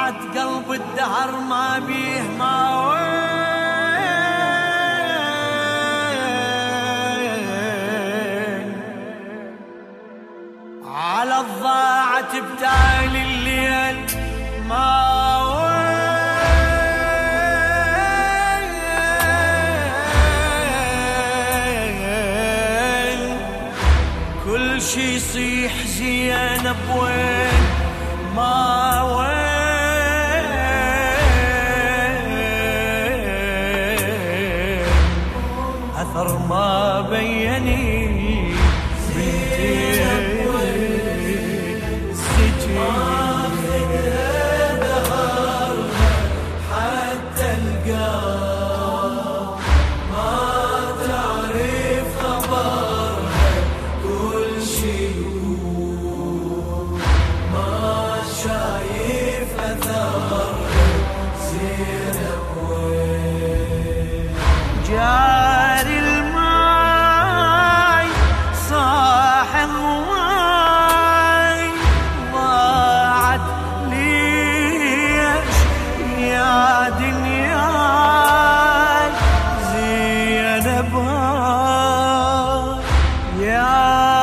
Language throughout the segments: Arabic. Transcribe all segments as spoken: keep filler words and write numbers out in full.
ضاعت قلب الدهر ما بيه ما وين، على الضاعت بتالي الليل ما وين، كل شي يصيح زينب وين ما وين، أثر ما بيني بنتي السجين حتى القلب ما تعرف خبرها، كل شي ما شايف أثر زينب وين، جاري الماي صاح هواي ضاعت ليش يا دنياي زينب هاي، يا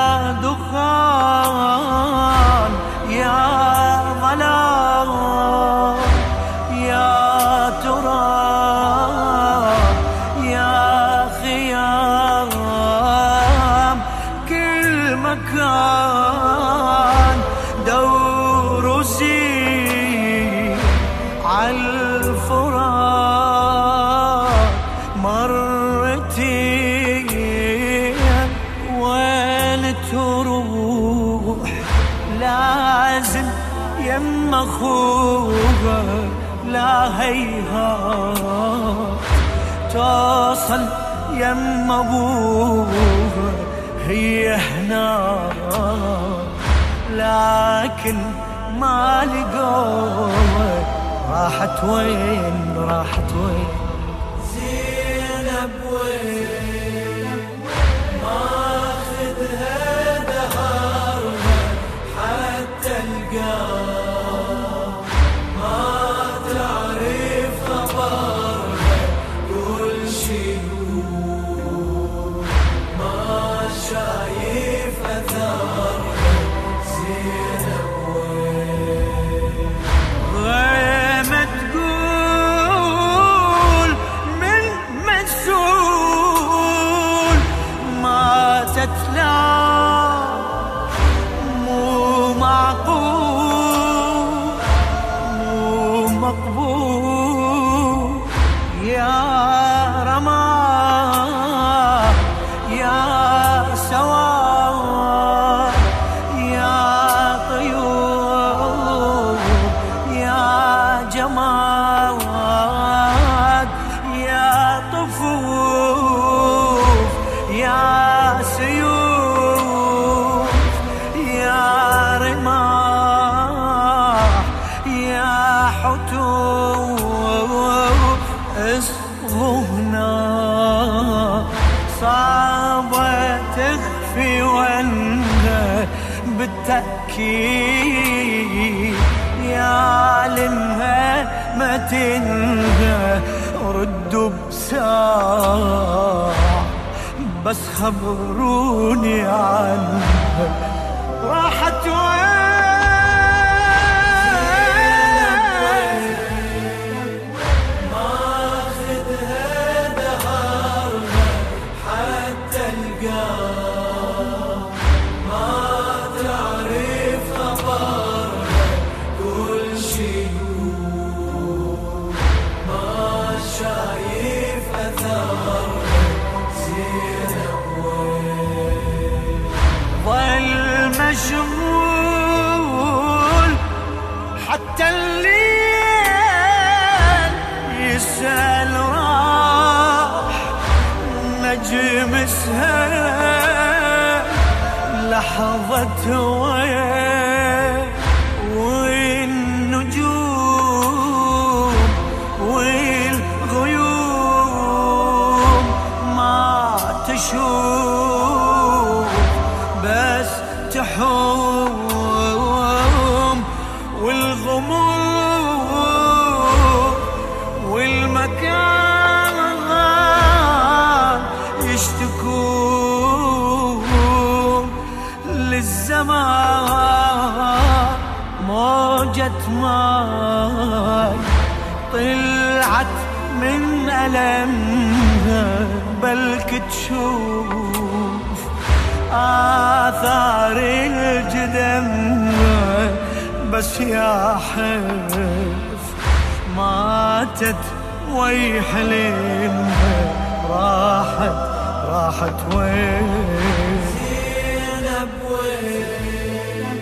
دخان يا ظلام يا تراب يا خيام، كل مكان دور وسير عالفراق مرتين، وين تروح لازم يم اخوها، لا هيهات توصل يم ابوها، هي هنا لكن ما لقوها، راحت وين راحت وين زينب وين، ماخذها دهرها حتى القلب ما تعرف خبرها، كل شي ما شايف أثرها زينب وين، غيمة تقول من مسؤول ماتت لا مو معقول مو مقبول، يا رماه يا سواه يا طيور يا جماد يا طفوف يا سيوف يا رماح يا حتوف، اصغوا هنا صعبة تخفي وانها بالتأكيد، يا لمها ما تنهى ردوا بساعة، بس خبروني عنها راحت وين، ماخذها دهرها حتى القلب ما تعرف خبرها، كل شي ما شايف أثرها زينب وين، ظل مشغول حتى الليل يسأل راح نجم سهل لحظة وين، والنجوم والغيوم ما تشوف بس تحوم، والغموم ماي طلعت من ألمها، بلك تشوف آثار الجدم، بس يا حف ماتت وي حلمها، راحت راحت وين زينب وين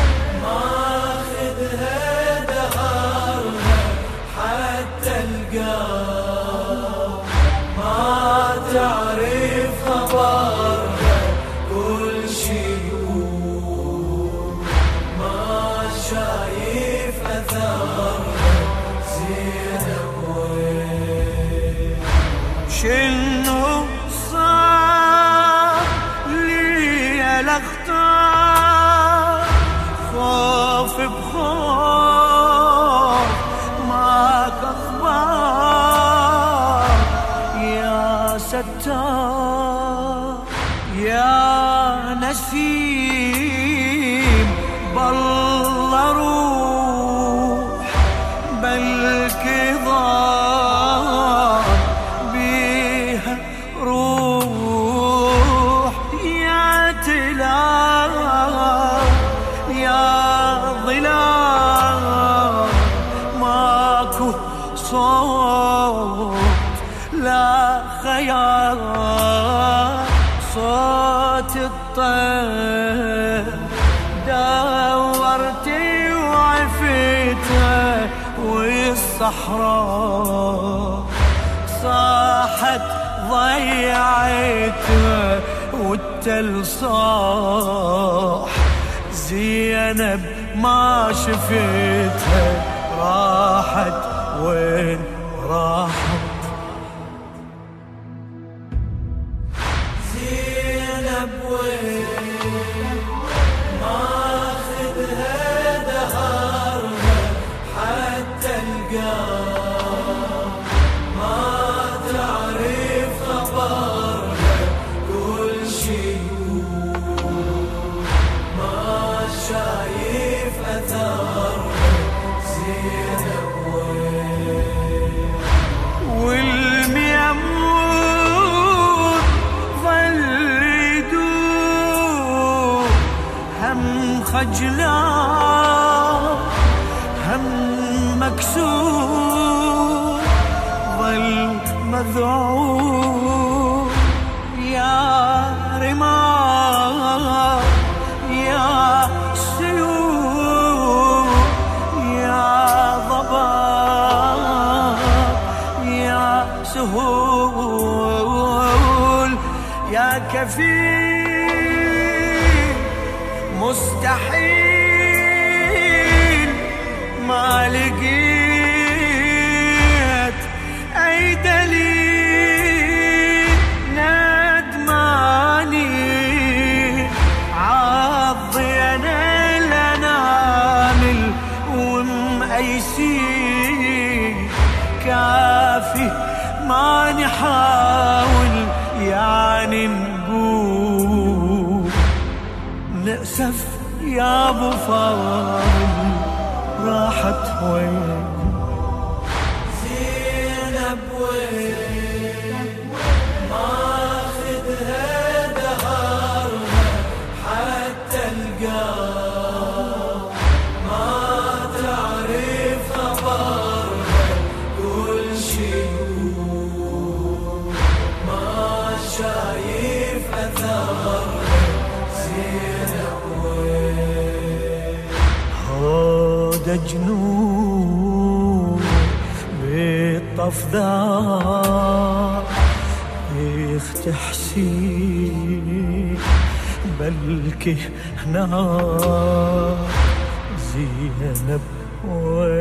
ماخذها دهرها، حتى القلب ما تعرف خبرها، كل شي يقول ما شايف أثرها. زينب وين شنو صار لي الاختار، خوف بخوف ماك اخبار، يا ستار يا نسيم بالله روح، بلك ضاع بيها روح، يا تلال يا ظلال، ماكو صوت لا خيال، صوت الطير دورتي وعفتها، والصحراء صاحت ضيعتها، والتل صاح زينب ما شفتها، راحت وين راحت. زينب وين ماخذها دهرها، حتى القلب ما تعرف خبرها، كل شي يقول ما شايف أثرها. زينب وين والميمون ظل يدور، هم خجلان هم مكسور، ظل مذعور، يا رمال يا سيوف، يا ضباب يا سهول، يا كفيل مستحيل ما لقيت أي دليل، ندماني عالضيان الأنامل ومأيسين، كافي ما نحاول يعني نقول نأسف يا ابو فاضل، راحت وين. زينب وين ماخذها دهرها، حتى القلب ما تعرف خبرها، كل شي يقول ما شايف أثرها. زينب وين هذا جنون بالطف ذا يختحسين، بلكي هنا زينب وين.